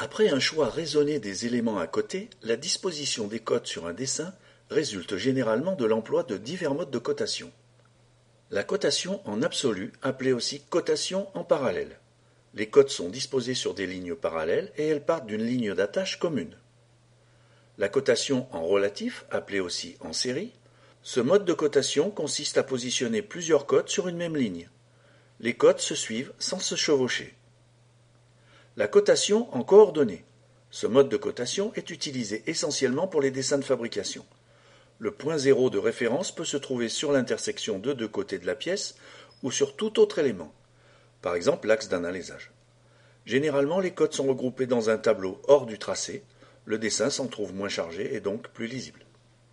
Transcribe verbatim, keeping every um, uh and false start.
Après un choix raisonné des éléments à coter, la disposition des cotes sur un dessin résulte généralement de l'emploi de divers modes de cotation. La cotation en absolu, appelée aussi cotation en parallèle. Les cotes sont disposées sur des lignes parallèles et elles partent d'une ligne d'attache commune. La cotation en relatif, appelée aussi en série, ce mode de cotation consiste à positionner plusieurs cotes sur une même ligne. Les cotes se suivent sans se chevaucher. La cotation en coordonnées. Ce mode de cotation est utilisé essentiellement pour les dessins de fabrication. Le point zéro de référence peut se trouver sur l'intersection de deux côtés de la pièce ou sur tout autre élément, par exemple l'axe d'un alésage. Généralement, les cotes sont regroupées dans un tableau hors du tracé, le dessin s'en trouve moins chargé et donc plus lisible.